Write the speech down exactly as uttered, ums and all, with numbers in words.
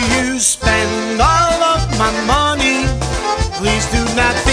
you spend all of my money? Please do not think